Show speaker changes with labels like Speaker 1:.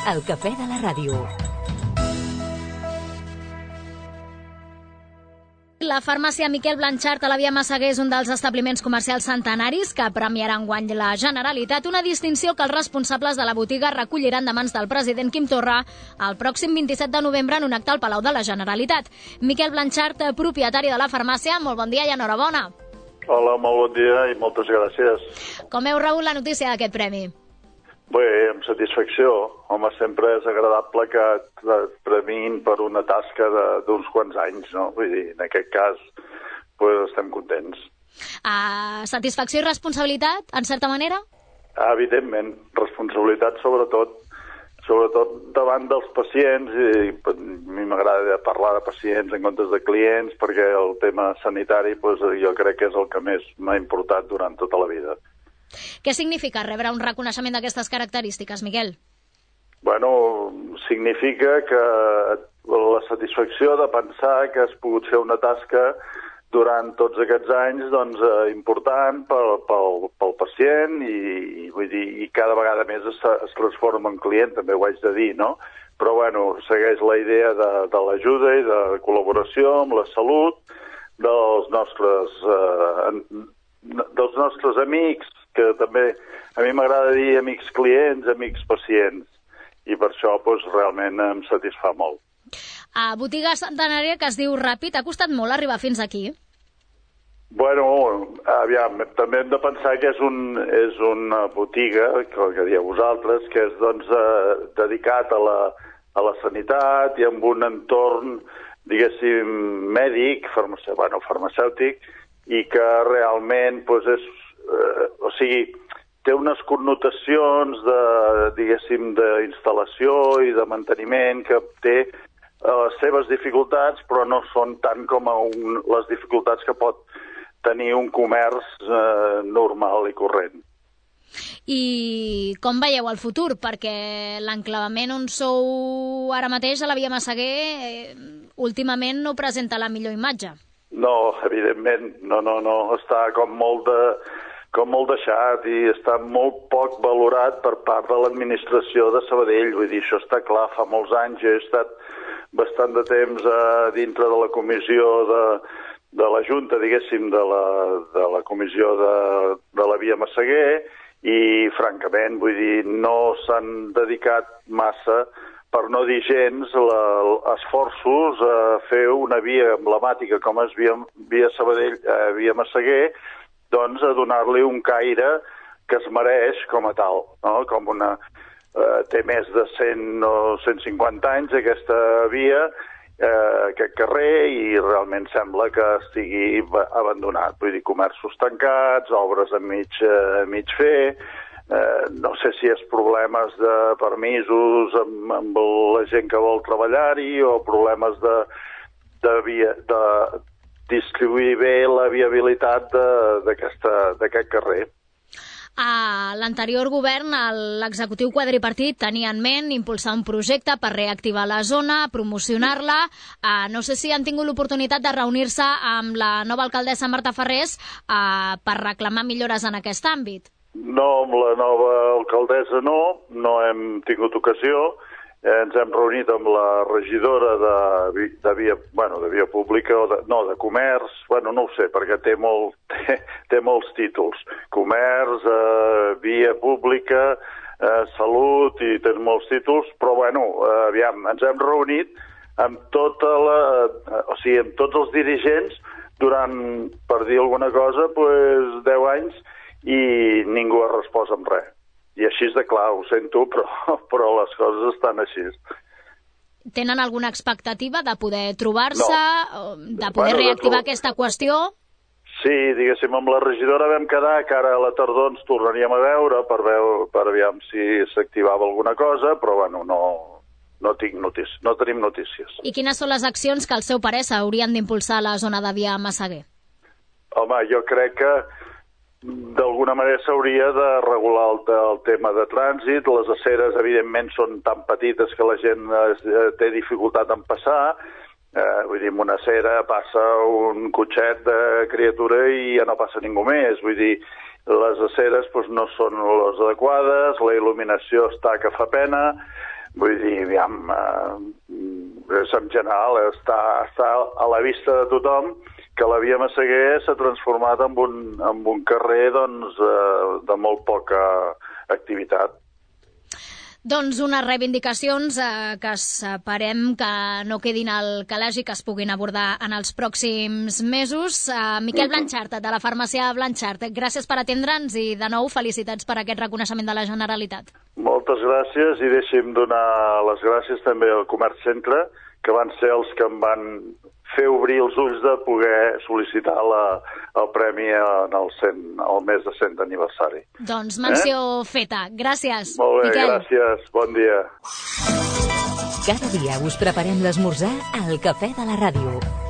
Speaker 1: El cafè de la ràdio.
Speaker 2: La farmàcia Miquel Blanchart a la via Massaguer és un dels establiments comercials centenaris que premiarà enguany la Generalitat, una distinció que els responsables de la botiga recolliran de mans del president Quim Torra el pròxim 27 de novembre en un acte al Palau de la Generalitat. Miquel Blanchart, propietari de la farmàcia, molt bon dia i enhorabona.
Speaker 3: Hola, molt bon dia i moltes gràcies.
Speaker 2: Com heu rebut la notícia d'aquest premi?
Speaker 3: Bé, amb satisfacció. Home, sempre és agradable que et premiïn per una tasca d'uns quants anys, no? Vull dir, en aquest cas, pues, estem contents.
Speaker 2: Satisfacció i responsabilitat, en certa manera?
Speaker 3: Evidentment, responsabilitat sobretot davant dels pacients, i a mi m'agrada parlar de pacients en comptes de clients, perquè el tema sanitari pues, jo crec que és el que més m'ha importat durant tota la vida.
Speaker 2: Què significa rebre un reconeixement d'aquestes característiques, Miquel?
Speaker 3: Bueno, significa que la satisfacció de pensar que has pogut fer una tasca durant tots aquests anys doncs, important pel pacient i vull dir, i cada vegada més es transforma en client, també ho haig de dir, no? Però bueno, segueix la idea de l'ajuda i de col·laboració amb la salut dels nostres amics, que també a mi m'agrada dir amics clients, amics pacients, i per això doncs, realment em satisfà molt.
Speaker 2: Botiga centenària que es diu Ràpid, ha costat molt arribar fins aquí?
Speaker 3: Bueno, aviam, també hem de pensar que és una botiga, que dieu vosaltres, que és doncs, dedicat a la sanitat i amb un entorn, diguéssim, mèdic, farmacèutic, i que realment doncs, té unes connotacions d'instal·lació i de manteniment que té les seves dificultats, però no són tant com les dificultats que pot tenir un comerç normal i corrent.
Speaker 2: I com veieu el futur? Perquè l'enclavament on sou ara mateix, a la via Massaguer, últimament no presenta la millor imatge.
Speaker 3: No, evidentment, no. Està com molt deixat i està molt poc valorat per part de l'administració de Sabadell. Vull dir, això està clar, fa molts anys. He estat bastant de temps dintre de la comissió de la Junta, diguéssim, de la comissió de la via Massaguer i, francament, vull dir, no s'han dedicat massa, per no dir gens, esforços a fer una via emblemàtica com és via Sabadell, via Massaguer, doncs a donar-li un caire que es mereix com a tal, no? Com té més de 100 o 150 anys aquesta via, aquest carrer, i realment sembla que estigui abandonat. Vull dir, comerços tancats, obres a mig fer, no sé si és problemes de permisos amb la gent que vol treballar-hi o problemes de distribuir bé la viabilitat d'aquest carrer.
Speaker 2: A l'anterior govern, l'executiu quadripartit tenia en ment impulsar un projecte per reactivar la zona, promocionar-la. No sé si han tingut l'oportunitat de reunir-se amb la nova alcaldessa Marta Ferrés per reclamar millores en aquest àmbit.
Speaker 3: No, amb la nova alcaldessa no hem tingut ocasió. Ens hem reunit amb la regidora de via pública, de comerç, no ho sé, perquè té molts títols. Comerç, via pública, salut, i té molts títols, però aviam, ens hem reunit amb amb tots els dirigents durant, per dir alguna cosa, 10 anys, i ningú ha respost amb res. I així de clar, ho sento, però les coses estan així.
Speaker 2: Tenen alguna expectativa de poder trobar-se, de poder reactivar aquesta qüestió?
Speaker 3: Sí, diguéssim, amb la regidora vam quedar que ara a la tardor ens tornaríem a veure per aviam si s'activava alguna cosa, però no tenim notícies.
Speaker 2: I quines són les accions que al seu parer s'haurien d'impulsar a la zona de via Massaguer?
Speaker 3: Home, jo crec que d'alguna manera s'hauria de regular el tema de trànsit. Les aceres, evidentment, són tan petites que la gent té dificultat en passar. Vull dir, en una acera passa un cotxet de criatura i ja no passa ningú més. Vull dir, les aceres no són les adequades, la il·luminació està que fa pena, Vull dir, aviam, en general està a la vista de tothom que la via Massaguer s'ha transformat en un carrer doncs, de molt poca activitat.
Speaker 2: Doncs unes reivindicacions que esperem que no quedin al calaix i que es puguin abordar en els pròxims mesos. Miquel Blanchart, de la farmàcia Blanchart, gràcies per atendre'ns i de nou felicitats per aquest reconeixement de la Generalitat.
Speaker 3: Moltes gràcies i deixi'm donar les gràcies també al Comerç Centre, que van ser els que em van fer obrir els ulls de poder sol·licitar el premi en el mes de 100 aniversari.
Speaker 2: Doncs menció feta. Gràcies,
Speaker 3: molt bé,
Speaker 2: Miquel.
Speaker 3: Gràcies. Bon dia.
Speaker 1: Cada dia us preparem l'esmorzar al Cafè de la Ràdio.